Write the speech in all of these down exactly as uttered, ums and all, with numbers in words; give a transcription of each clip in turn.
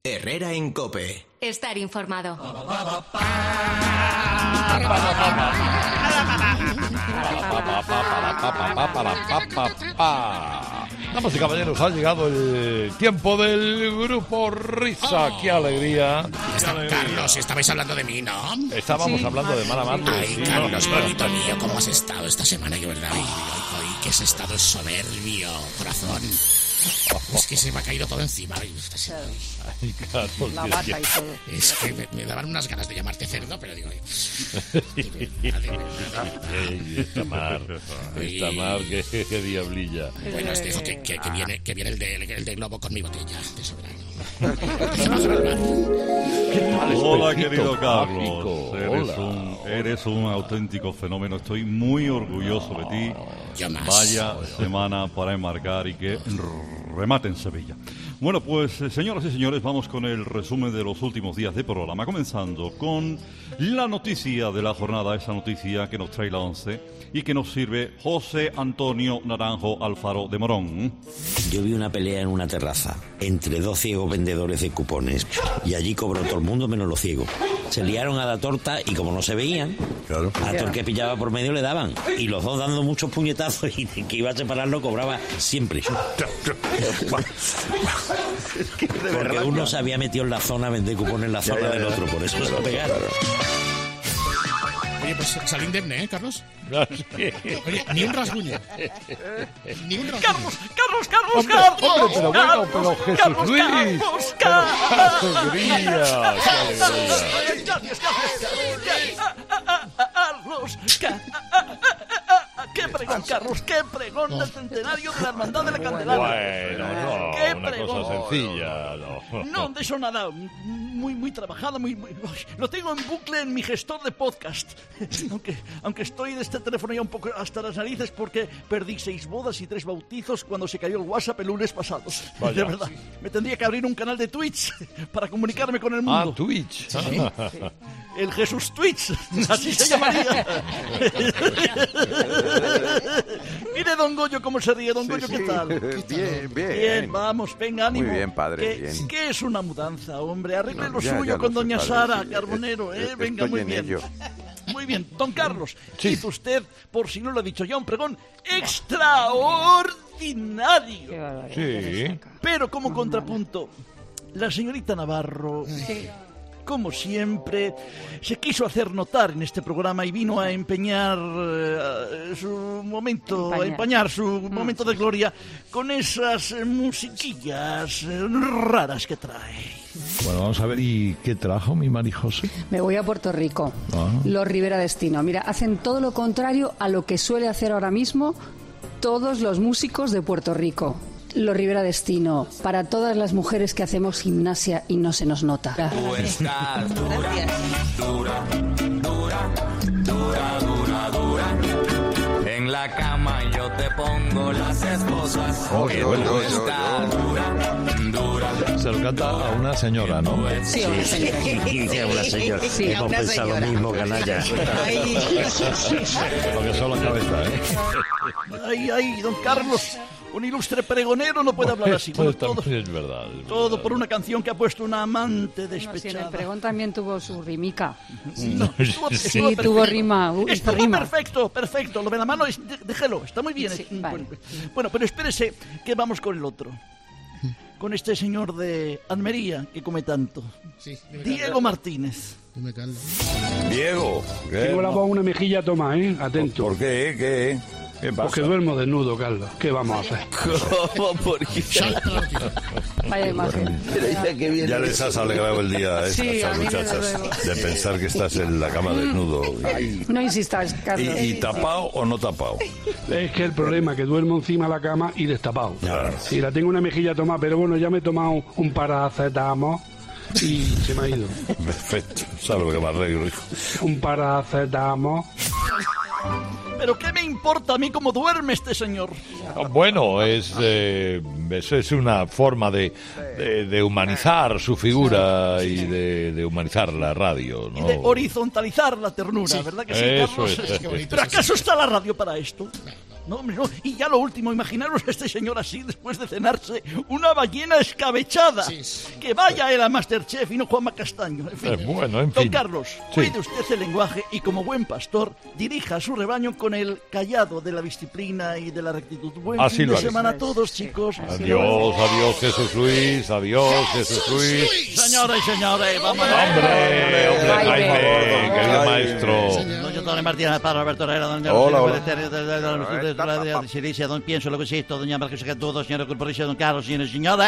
Herrera en COPE. Estar informado. Damas y caballeros, ha llegado el tiempo del grupo Risa. Oh. ¡Qué alegría! Qué alegría. Carlos, estabais hablando de mí, ¿no? Estábamos Sí. hablando de mala madre. Ay, sí, Carlos, no, no. bonito mío, ¿cómo has estado esta semana? Yo, ¿verdad? Ay, ay, ay, que ese estado es soberbio, corazón. Es que se me ha caído todo encima. Ay, esta semana. Ay, Carlos, La Dios, vaca y todo. Es que me, me daban unas ganas de llamarte cerdo, pero digo... ay, Ey, esta mar, esta mar, qué, qué diablilla. bueno, os dejo que, que, que viene, que viene el de, el de globo con mi botella de soberano. Hola, Espejito querido Carlos. mágico. Eres Hola. un, eres un auténtico fenómeno. Estoy muy orgulloso de ti. Yo más. Vaya semana para enmarcar y que remate en Sevilla. Bueno, pues, eh, señoras y señores, vamos con el resumen de los últimos días de programa, comenzando con la noticia de la jornada, esa noticia que nos trae la once y que nos sirve José Antonio Naranjo Alfaro de Morón. Yo vi una pelea en una terraza entre dos ciegos vendedores de cupones y allí cobró todo el mundo menos los ciegos. Se liaron a la torta y como no se veían, a todo el que pillaba por medio le daban. Y los dos dando muchos puñetazos y el que iba a separarlo cobraba siempre. Porque uno se había metido en la zona a vender cupones en la zona del otro, por eso se pegaron. Oye, pues sal indemne, ¿eh, Carlos? Sí. Oye, ni un rasguño. Ni un rasguño. Carlos, Carlos, Carlos, Hombre, Carlos. hombre, pero bueno, pero Jesús Carlos, Luis. Carlos, Pero Carlos. qué alegría, qué alegría. Gracias, gracias. Carlos, Ca- qué pregón, Carlos, qué pregón del centenario de la Hermandad de la Candelaria. Bueno, no, Qué una pregón. cosa sencilla, no. No, de eso nada, muy, muy trabajada, muy, muy... Lo tengo en bucle en mi gestor de podcast. Aunque, aunque estoy de este teléfono ya un poco hasta las narices porque perdí seis bodas y tres bautizos cuando se cayó el WhatsApp el lunes pasado. Vaya. De verdad, me tendría que abrir un canal de Twitch para comunicarme con el Ah, mundo. Twitch. El Jesús Twitch, así se llamaría. Mire, don Goyo, cómo se ríe. Don Goyo, ¿qué tal? Bien, bien. Bien, vamos, venga, ánimo. Muy bien, padre, ¿Qué, bien. ¿Qué es una mudanza, hombre? Arregle lo Ya, suyo ya lo con sé, doña padre, Sara sí. Carbonero, ¿eh? Estoy Venga, muy en bien. ello. Muy bien, don Carlos, Sí. hizo usted, por si no lo ha dicho ya, un pregón extraordinario. Sí. Pero como contrapunto, la señorita Navarro, como siempre, se quiso hacer notar en este programa y vino a empeñar eh, su momento, a Empañar. empañar su momento de gloria con esas eh, musiquillas eh, raras que trae. Bueno, vamos a ver, ¿y qué trajo mi Marijose? Me voy a Puerto Rico. Ah. Los Rivera Destino. Mira, hacen todo lo contrario a lo que suele hacer ahora mismo todos los músicos de Puerto Rico. Los Rivera Destino, para todas las mujeres que hacemos gimnasia y no se nos nota. En la cama yo te pongo las esposas. Oh, qué bueno. Yo, yo, yo. Se lo canta a una señora, ¿no? Sí, una señora. Y a una señora. Sí, Hemos pensado lo mismo, canalla. Lo que son la cabeza, ¿eh? Ay, ay, don Carlos, un ilustre pregonero no puede hablar así. Esto Bueno, está- todo, es verdad. es todo verdad. por una canción que ha puesto una amante No, si en el despechada. pregón también tuvo su rimica. No, estuvo- Sí, estuvo tuvo perfecto. rima, uh, Estuvo rima. perfecto, perfecto. Lo de la mano, es, de- déjelo, está muy bien. Sí, Es- vale. bueno, bueno, pero espérese que vamos con el otro. Con este señor de Almería que come tanto. Sí, dime, Diego Martínez. dime, Carlos. Diego, ¿qué? Tengo la voz una mejilla tomada, ¿eh? Atento. ¿Por qué? ¿Qué? ¿Qué pasa? Porque duermo desnudo, Carlos. ¿Qué vamos a hacer? ¿Cómo? ¿Por qué? Vaya imagen. Ya les has alegrado el día a estas Sí, a mí desde muchachas luego. de pensar que estás en la cama desnudo. No insistas, Carlos. ¿Y, y tapado o no tapado? Es que el problema es que duermo encima de la cama y destapado. Claro. Sí, la tengo una mejilla tomada, pero bueno, ya me he tomado un paracetamol y se me ha ido. Perfecto. Salvo que me arreglo, hijo. Un paracetamol. ¿Pero qué me importa a mí cómo duerme este señor? Bueno, es, eh, es, es una forma de, de, de humanizar su figura y de, de humanizar la radio, Y ¿no? de horizontalizar la ternura, ¿verdad que sí, Eso Carlos? es. Qué bonito ¿Pero es eso. acaso está la radio para esto? No, hombre, no. Y ya lo último, imaginaros a este señor así después de cenarse una ballena escabechada. Sí, sí. Que vaya él a Masterchef y no Juanma Castaño. En fin. Eh, bueno, en Don fin. Carlos, Sí. cuide usted el lenguaje y como buen pastor, dirija a su rebaño con el callado de la disciplina y de la rectitud. Buen Así fin lo de haré. semana a todos, chicos. Adiós, adiós, Jesús Luis. Adiós, Jesús Luis. Señoras y señores, vamos Hombre, hombre, Jaime, querido maestro. Don Antonio Martínez, padre Roberto Herrera, doña Hola, Lucía de Silicia, don Pienso, lo que existo, doña Marquesa Catudo, señora Corporación, don Carlos, señores y señores.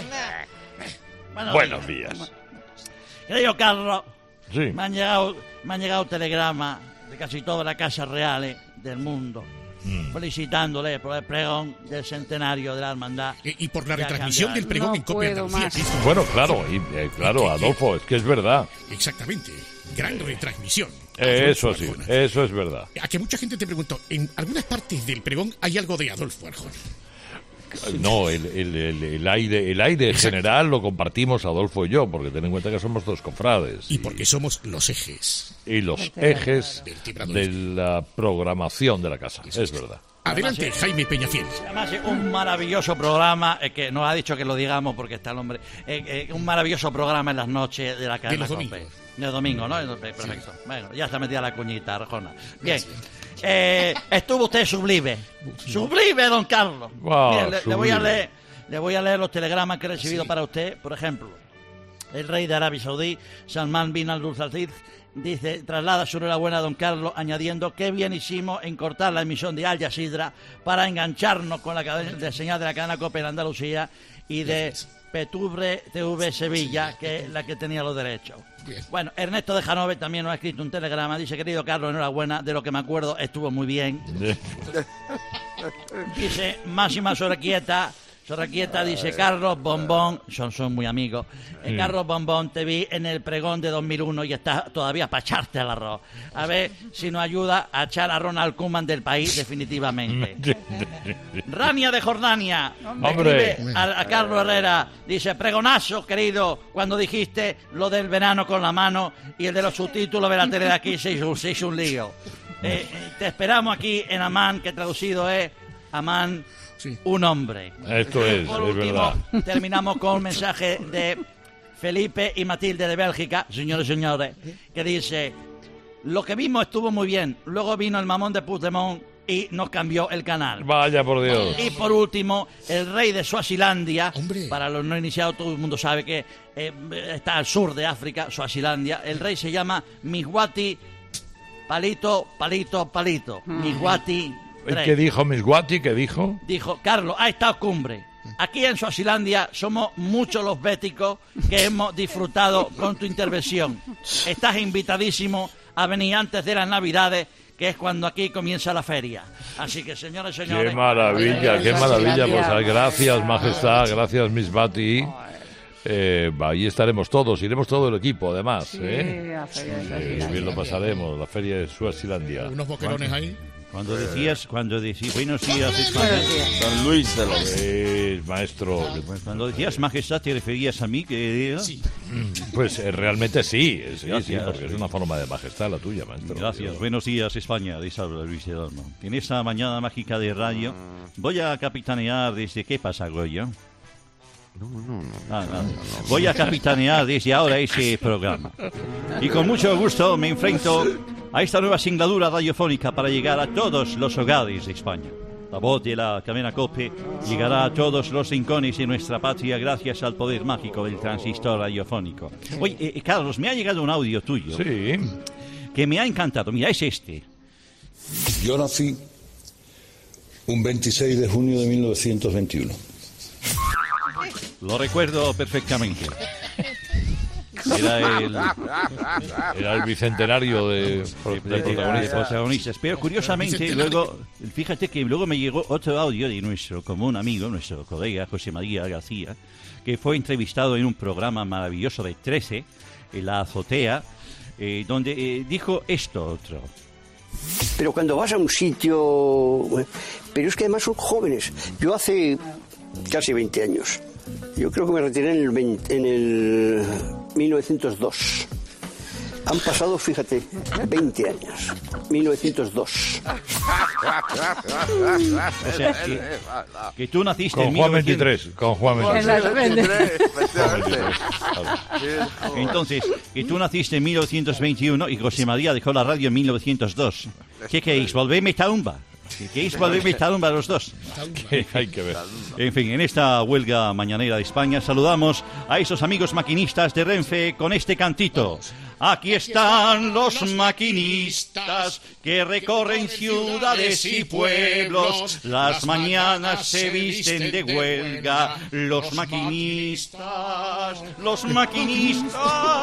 Buenos días. Querido Carlos, Sí. me han llegado, me han llegado telegramas de casi todas las casas reales del mundo, Mm. felicitándole por el pregón del centenario de la hermandad. Y, y por la Ya retransmisión cambiaron. del pregón No en Copia puedo Andalucía. más. que hizo- Bueno, claro, y, eh, claro, Adolfo, es que es verdad. Exactamente. Gran retransmisión. Eh, eso Adolfo sí, Arjona. eso es verdad. A que mucha gente te preguntó, en algunas partes del pregón hay algo de Adolfo Arjona. No, el, el, el, el aire, el aire Exacto. general lo compartimos Adolfo y yo, porque ten en cuenta que somos dos cofrades. Y porque somos los ejes. y los ejes Del Timbrador. de la programación de la casa. Es verdad. Adelante, Jaime Peñafiel. Además, es un maravilloso programa, eh, que nos ha dicho que lo digamos porque está el hombre, eh, eh, un maravilloso programa en las noches de la cadena los COPE. domingos. De domingo, ¿no? Entonces, perfecto. Bueno, ya está metida la cuñita, Arjona. Bien. Eh, estuvo usted sublime. Sublime, don Carlos. Wow, Mire, le, le voy a sublime. leer, le voy a leer los telegramas que he recibido para usted. Por ejemplo, el rey de Arabia Saudí, Salman bin Abdulaziz, dice, traslada su enhorabuena a don Carlos, añadiendo que bien hicimos en cortar la emisión de Al Jazeera para engancharnos con la cadena de señal de la cadena COPE en Andalucía y de Petubre T V Sevilla, que es la que tenía los derechos. Bien. Bueno, Ernesto de Janove también nos ha escrito un telegrama. Dice, querido Carlos, enhorabuena, de lo que me acuerdo estuvo muy bien. Dice, Máxima Sorrequieta, Sorrequieta dice, Carlos Bombón, son, son muy amigos. Eh, Carlos Bombón, te vi en el pregón de dos mil uno y estás todavía para echarte al arroz. A ver si nos ayuda a echar a Ronald Koeman del país definitivamente. Rania de Jordania, Hombre. escribe a, a Carlos Herrera, dice, pregonazo, querido, cuando dijiste lo del verano con la mano y el de los subtítulos de la tele de aquí se hizo, se hizo un lío. Eh, eh, te esperamos aquí en Amán, que traducido es Amán, Sí. un hombre. Esto es, Por es último, verdad. terminamos con un mensaje de Felipe y Matilde de Bélgica, señores y señores, que dice, lo que vimos estuvo muy bien, luego vino el mamón de Puigdemont y nos cambió el canal. Vaya por Dios. Y por último, el rey de Suazilandia, Hombre. para los no iniciados, todo el mundo sabe que eh, está al sur de África, Suazilandia. El rey se llama Miswati Palito, Palito, Palito. Miswati tres. ¿Qué dijo Miss Guati? ¿Qué dijo? Dijo, Carlos, ha estado cumbre. Aquí en Suazilandia somos muchos los béticos que hemos disfrutado con tu intervención. Estás invitadísimo a venir antes de las Navidades, que es cuando aquí comienza la feria. Así que, señores y señores... Qué maravilla, qué maravilla. Pues Suazilandia. gracias, Majestad, gracias, Miss Bati. Eh, ahí estaremos todos, iremos todo el equipo, además. Sí, ¿eh? la feria de Eh, Suazilandia. bien lo pasaremos, la feria de Suazilandia. Unos boquerones ahí. Cuando decías, cuando decías, buenos días, España. Buenos días. San Luis de los... Pues, maestro, Cuando decías majestad, ¿te referías a mí? Que Sí. pues eh, realmente sí, sí, sí, Gracias. porque es una forma de majestad la tuya, maestro. Gracias, buenos días España, dice Luis de Dormo. En esta mañana mágica de radio voy a capitanear desde... ¿Qué pasa, Goyo? No, no, no. Ah, nada. Voy a capitanear desde ahora ese programa. Y con mucho gusto me enfrento a esta nueva singladura radiofónica para llegar a todos los hogares de España. La voz de la cadena COPE llegará a todos los rincones de nuestra patria gracias al poder mágico del transistor radiofónico. Oye, eh, Carlos, me ha llegado un audio tuyo Sí, que me ha encantado. Mira, es este. Yo nací un veintiséis de junio de mil novecientos veintiuno. Lo recuerdo perfectamente. Era el, era el bicentenario de, del de los protagonista. protagonistas. Pero curiosamente, luego, fíjate que luego me llegó otro audio de nuestro común amigo, nuestro colega José María García, que fue entrevistado en un programa maravilloso de trece, en la azotea, eh, donde eh, dijo esto otro. Pero cuando vas a un sitio... Pero es que además son jóvenes. Yo hace casi veinte años. Yo creo que me retiré en el, veinte en el mil novecientos dos. Han pasado, fíjate, veinte años. mil novecientos dos. O sea, que, que tú naciste con en Juan mil novecientos... veintitrés, con Juan veintitrés. Entonces, que tú naciste en mil novecientos veintiuno y José María dejó la radio en mil novecientos dos. ¿Qué queréis? ¿Volverme talumba? ¿Queréis volverme talumba los dos? Hay que ver. En fin, en esta huelga mañanera de España saludamos a esos amigos maquinistas de Renfe con este cantito. Aquí están los maquinistas que recorren ciudades y pueblos. Las mañanas se visten de huelga. Los maquinistas, los maquinistas.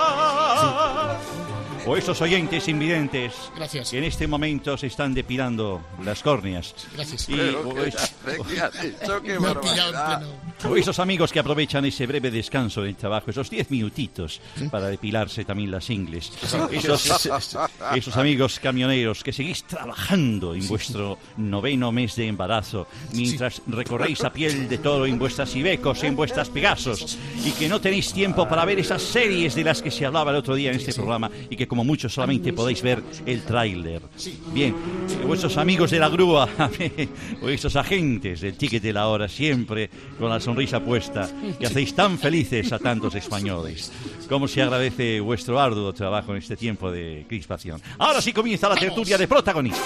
O esos oyentes invidentes Gracias. que en este momento se están depilando las córneas. Gracias. Y, o, es- ¿Qué has dicho? ¡Qué Me ha pillado en barbaridad! pleno. o esos amigos que aprovechan ese breve descanso del trabajo, esos diez minutitos para depilarse también las ingles. Esos, esos amigos camioneros que seguís trabajando en vuestro noveno mes de embarazo, mientras recorréis a piel de toro en vuestras Ibecos, en vuestras Pegasos, y que no tenéis tiempo para ver esas series de las que se hablaba el otro día en este programa, y que como muchos solamente podéis ver el tráiler. Bien, eh, vuestros amigos de la grúa, o esos agentes del ticket de la hora, siempre con la sonrisa puesta, que hacéis tan felices a tantos españoles. Cómo se agradece vuestro arduo trabajo en este tiempo de crispación. Ahora sí comienza la tertulia de protagonistas.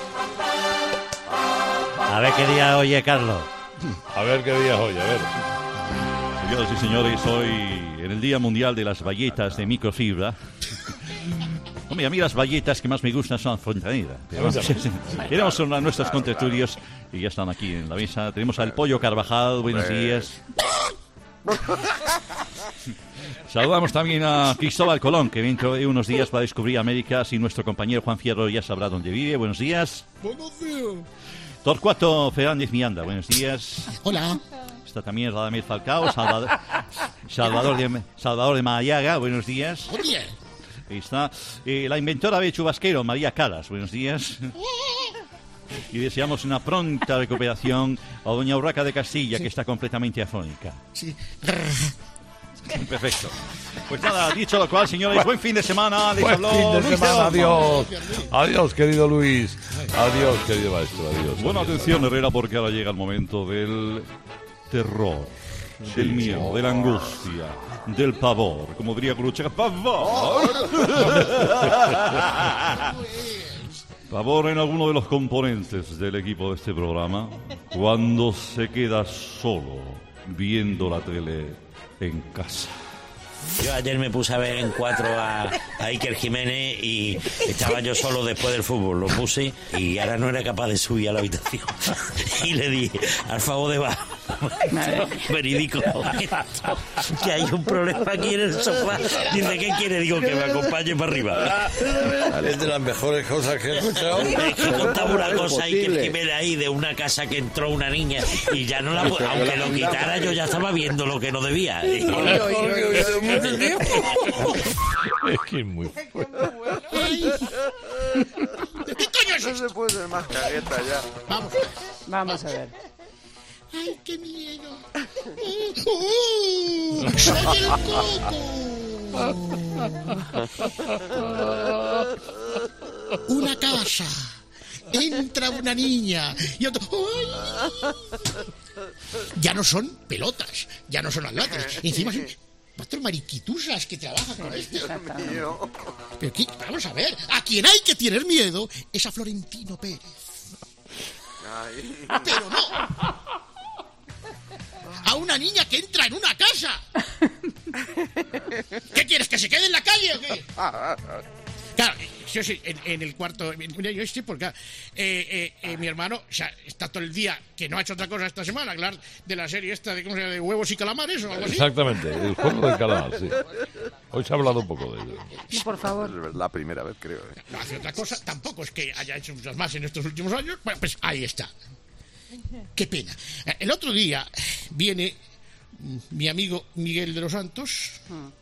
A ver qué día oye, Carlos. A ver qué día es hoy, a ver. Señoras y señores, hoy en el Día Mundial de las Bayetas de Microfibra. Hombre, a mí las bayetas que más me gustan son Fontaneda. Pero vamos, tenemos a nuestros contertulios y ya están aquí en la mesa. Tenemos al Pollo Carvajal, buenos días. Saludamos también a Cristóbal Colón, que dentro de unos días va a descubrir América. Y nuestro compañero Juan Fierro ya sabrá dónde vive. Buenos días. Buenos días. Torcuato Fernández Miranda, buenos días. Hola. Está también Radamel Falcao, Salvador, Salvador, de, Salvador de Mayaga, buenos días. Buen día. Ahí está eh, la inventora de chubasquero, María Calas, buenos días. Y deseamos una pronta recuperación a doña Urraca de Castilla, que está completamente afónica. Sí. Perfecto. Pues nada, dicho lo cual, señores, buen fin de semana. Les Buen habló fin de Luis semana, de Olmo. adiós. Adiós, querido Luis. Adiós, querido maestro, adiós. Bueno, adiós. atención, Herrera, porque ahora llega el momento del terror, del miedo, de la angustia, del pavor. Como diría Grucha, ¡pavor! Pavor en alguno de los componentes del equipo de este programa cuando se queda solo viendo la tele en casa. Yo ayer me puse a ver en cuatro a, a Iker Jiménez y estaba yo solo después del fútbol. Lo puse y ahora no era capaz de subir a la habitación. Y le dije, al favor de bajo, verídico, que hay un problema aquí en el sofá. Dice, ¿qué quiere? Digo, que me acompañe para arriba. Es de las mejores cosas que he escuchado. Es que contaba una cosa Iker Jiménez ahí de una casa que entró una niña y ya no la... Aunque lo quitara, yo ya estaba viendo lo que no debía. Es que es muy fuerte. ¿Qué coño es No esto? se puede ser más cagueta ya. Vamos. Vamos a ver. Ay, qué miedo. ¡Uh! ¡Soy el coco! Una casa. Entra una niña y otro. ¡Ay! Ya no son pelotas, ya no son atlates. Encima son cuatro mariquitusas que trabajan con esto. Pero ¿qué? Vamos a ver, a quien hay que tener miedo es a Florentino Pérez. Pero no. A una niña que entra en una casa. ¿Qué quieres? ¿Que se quede en la calle o qué? Claro, yo sí, en, en el cuarto, mira, yo estoy porque eh, eh, eh, mi hermano, o sea, está todo el día, que no ha hecho otra cosa esta semana, hablar de la serie esta de, ¿cómo se llama?, de huevos y calamares o algo así. Exactamente, el juego del calamar, sí. Hoy se ha hablado un poco de ello. Por favor. Es la primera vez, creo. ¿eh? No hace otra cosa, tampoco es que haya hecho muchas más en estos últimos años. Bueno, pues ahí está. Qué pena. El otro día viene mi amigo Miguel de los Santos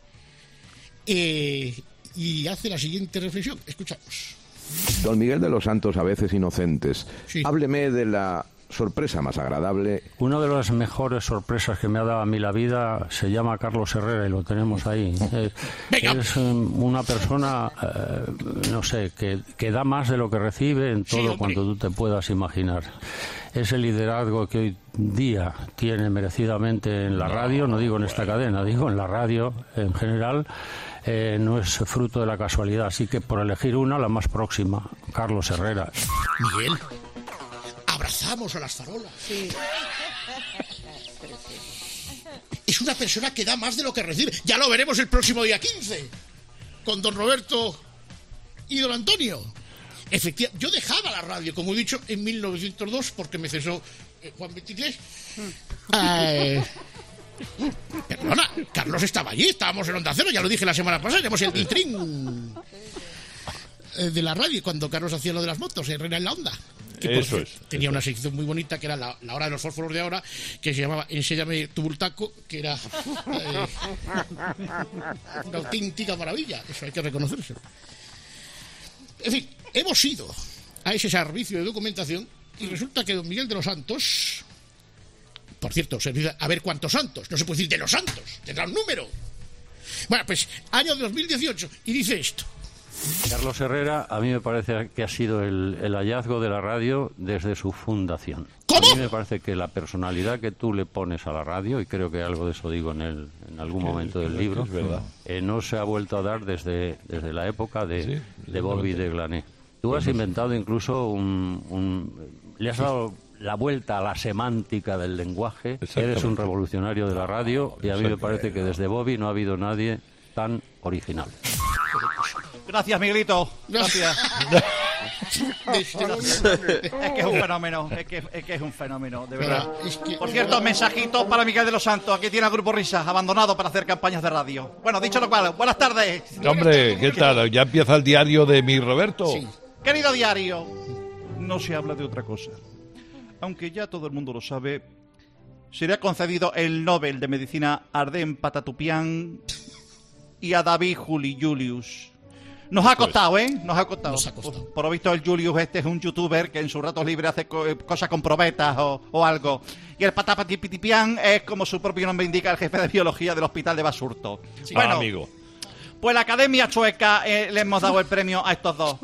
eh, y hace la siguiente reflexión. Escuchamos. Don Miguel de los Santos, a veces inocentes. Sí. Hábleme de la sorpresa más agradable? Una de las mejores sorpresas que me ha dado a mí la vida se llama Carlos Herrera y lo tenemos ahí. Es, es um, una persona, eh, no sé, que, que da más de lo que recibe en todo sí, cuanto tú te puedas imaginar. Es el liderazgo que hoy día tiene merecidamente en la radio, no digo en esta cadena, digo en la radio en general. Eh, no es fruto de la casualidad, así que por elegir una, la más próxima, Carlos Herrera. Miguel, abrazamos a las farolas. Sí. Es una persona que da más de lo que recibe. Ya lo veremos el próximo día quince, con don Roberto y don Antonio. Efectivamente, yo dejaba la radio, como he dicho, en mil novecientos dos, porque me cesó eh, Juan veintitrés. Eh, perdona, Carlos estaba allí, estábamos en Onda Cero, ya lo dije la semana pasada, éramos el ditrín eh, de la radio, cuando Carlos hacía lo de las motos, Herrera en la Onda. Que eso es. Tenía eso una es. sección muy bonita, que era la, la hora de los fósforos de ahora, que se llamaba Enséñame tu bultaco, que era eh, una auténtica maravilla, eso hay que reconocérselo. En fin, hemos ido a ese servicio de documentación y resulta que don Miguel de los Santos, por cierto, a ver cuántos santos, no se puede decir de los santos, tendrá un número. Bueno, pues año dos mil dieciocho, y dice esto. Carlos Herrera, a mí me parece que ha sido el, el hallazgo de la radio desde su fundación. ¿Cómo? A mí me parece que la personalidad que tú le pones a la radio, y creo que algo de eso digo en, el, en algún sí, momento del libro, es verdad. Eh, no se ha vuelto a dar desde, desde la época de, sí, de Bobby de Glané. Tú has inventado incluso un, un... le has dado la vuelta a la semántica del lenguaje. Eres un revolucionario de la radio y a mí me parece que desde Bobby no ha habido nadie tan original. Gracias, Miguelito. Gracias. Es que es un fenómeno, es que, es que es un fenómeno, de verdad. Es que... Por cierto, mensajito para Miguel de los Santos. Aquí tiene al Grupo Risas, abandonado para hacer campañas de radio. Bueno, dicho lo cual, buenas tardes. Hombre, ¿qué tal? ¿Ya empieza el diario de mi Roberto? Sí. Querido diario, no se habla de otra cosa. Aunque ya todo el mundo lo sabe, se le ha concedido el Nobel de Medicina a Ardem Patatupian y a David Juli Julius. Nos ha costado, ¿eh? Nos ha costado. Nos ha costado. Por, por lo visto, el Julius este es un youtuber que en sus ratos libres hace co cosas con probetas o, o algo. Y el Patapatipitipian es, como su propio nombre indica, el jefe de biología del hospital de Basurto. Sí. Bueno, ah, amigo. Pues la Academia Chueca eh, le hemos dado el premio a estos dos.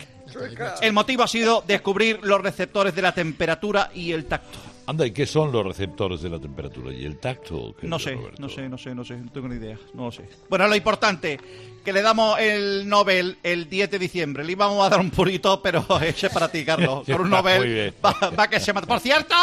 El motivo ha sido descubrir los receptores de la temperatura y el tacto. Anda, ¿y qué son los receptores de la temperatura y el tacto? No sé, no sé, no sé, no sé, no tengo ni idea, no lo sé. Bueno, lo importante, que le damos el Nobel el diez de diciembre. Le íbamos a dar un purito, pero ese es para ti, Carlos. Por un Nobel va, va que se mata. ¡Por cierto!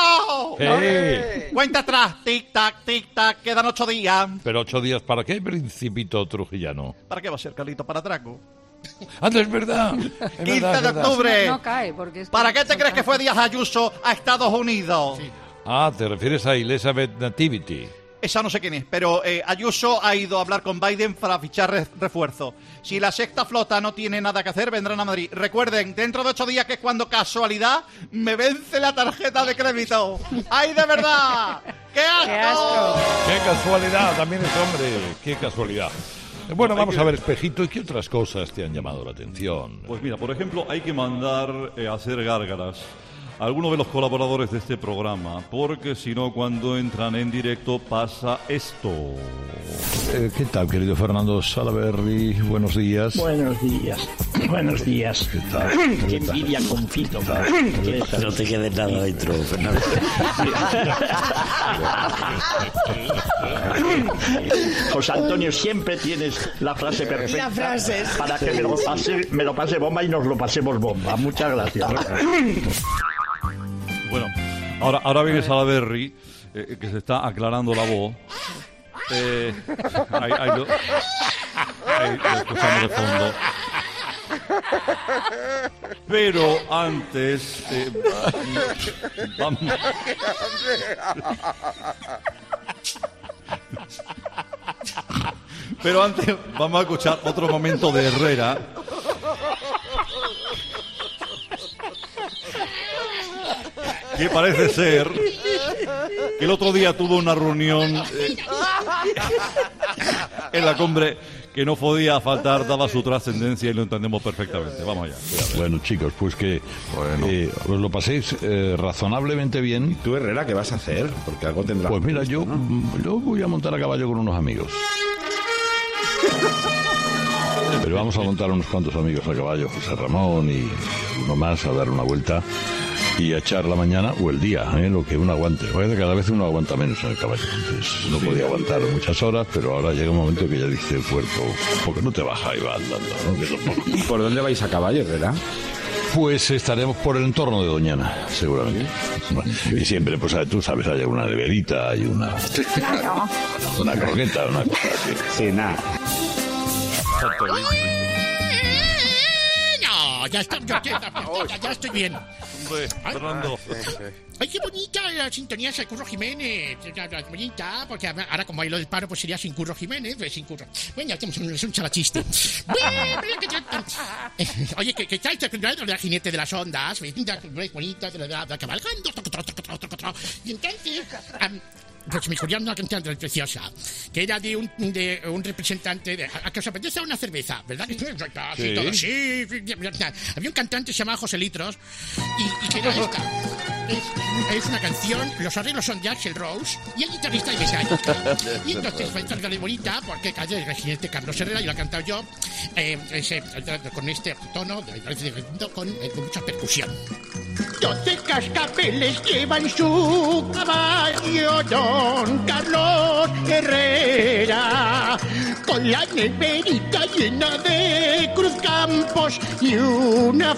Hey. Cuenta atrás, tic-tac, tic-tac, quedan ocho días. ¿Pero ocho días para qué, Principito Trujillano? ¿Para qué va a ser, Carlito? ¿Para atraco? ¡Anda, es verdad! Es quince verdad, de octubre. No, no cae, porque es ¿Para qué te crees que fue Díaz Ayuso a Estados Unidos? Sí. Ah, ¿te refieres a Elizabeth Nativity? Esa no sé quién es, pero eh, Ayuso ha ido a hablar con Biden para fichar re refuerzo. Si la sexta flota no tiene nada que hacer, vendrán a Madrid. Recuerden, dentro de ocho días, que es cuando casualidad me vence la tarjeta de crédito. ¡Ay, de verdad! ¡Qué asco! ¡Qué asco! ¡Qué casualidad! También es hombre. ¡Qué casualidad! Bueno, vamos a ver, Espejito, ¿y qué otras cosas te han llamado la atención? Pues mira, por ejemplo, hay que mandar eh, a hacer gárgaras a algunos de los colaboradores de este programa, porque si no, cuando entran en directo pasa esto. Eh, ¿Qué tal, querido Fernando Salaverry? Buenos días. Buenos días. Buenos días. ¿Qué tal? Qué envidia con Fito. No te quedes nada dentro, Fernando. José Antonio, siempre tienes la frase perfecta. La frase, sí. Para que me lo pase, me lo pase bomba y nos lo pasemos bomba. Muchas gracias. Bueno, ahora, ahora viene Salaverry, eh, que se está aclarando la voz. Eh, ahí, ahí lo, ahí lo escuchamos de fondo. Pero antes, eh, vamos. Pero antes vamos a escuchar otro momento de Herrera. Que parece ser que el otro día tuvo una reunión eh, en la cumbre que no podía faltar, daba su trascendencia y lo entendemos perfectamente. Vamos allá. Bueno, chicos, pues que bueno. eh, os lo paséis eh, razonablemente bien. ¿Y tú, Herrera, qué vas a hacer? Porque algo tendrás. Pues mira, yo, ¿no? yo voy a montar a caballo con unos amigos. Pero vamos a montar unos cuantos amigos a caballo, José Ramón y uno más, a dar una vuelta y a echar la mañana o el día, ¿eh? Lo que uno aguante. Parece que cada vez uno aguanta menos en el caballo. Entonces, no podía aguantar muchas horas, pero ahora llega un momento que ya dice el cuerpo, porque no te baja y va andando, ¿no? Que es ¿Y por dónde vais a caballo, Herrera? Pues estaremos por el entorno de Doñana, seguramente. Bueno, y siempre, pues tú sabes, hay una neverita, hay una... una croqueta, una cosa así. Sí, nada. No, ya estoy, ya, ya, ya estoy bien. Hombre, Fernando. Ay, qué bonita la sintonía de Curro Jiménez. Bonita, porque ahora como hay lo del paro, pues sería sin Curro Jiménez, pues sin Curro. Bueno, ya tenemos un, un chalachiste. Oye, ¿qué tal de la jinete de las ondas? Bonita, de la, de la cabalgando. Y entonces... Um, pues me ocurrió una canción preciosa, que era de un, de un representante de... ¿A que os apetece una cerveza? ¿Verdad? Sí. Sí, todo, sí. Había un cantante que se llamaba José Litros y, y que era esta. Es, es una canción, los arreglos son de Axl Rose y el guitarrista es Metallica. Y entonces fue muy bonita porque el residente Carlos Herrera, y lo he cantado yo eh, ese, con este tono, con, eh, con mucha percusión. Doce cascabeles llevan su caballo don Carlos Herrera, con la neverita llena de cruzcampos y una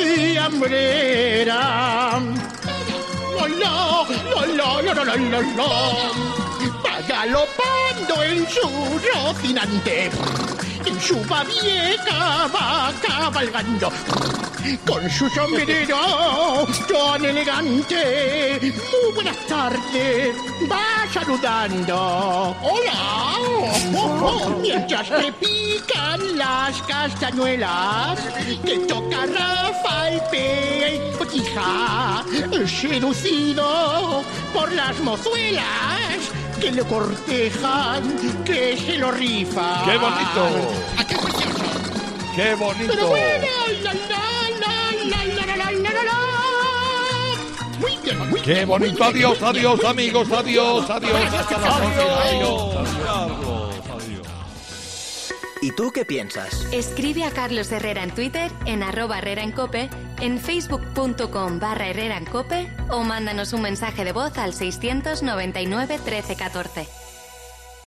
fiambrera. Lo, lo, lo, lo, lo, lo, lo, lo. Va galopando en su rocinante, en su babieca va cabalgando, con su sombrero tan elegante. Muy buenas tardes, va saludando. ¡Hola! Oh, oh, mientras te pican las castañuelas, que toca Rafael Pejija, seducido por las mozuelas que le cortejan, que se lo rifan. ¡Qué bonito! ¿A qué precioso? ¡Qué bonito! Pero bueno, la, la, la, la, la, la, la, la, la. Muy bien, muy ¡Qué bien, bonito! muy bien, Adiós, muy bien, adiós, muy amigos, bien. adiós, adiós. Hasta la próxima. Adiós. Carlos, adiós. ¿Y tú qué piensas? Escribe a Carlos Herrera en Twitter, en arroba Herrera en Cope, en facebook.com barra Herrera en Cope o mándanos un mensaje de voz al seiscientos noventa y nueve trece catorce.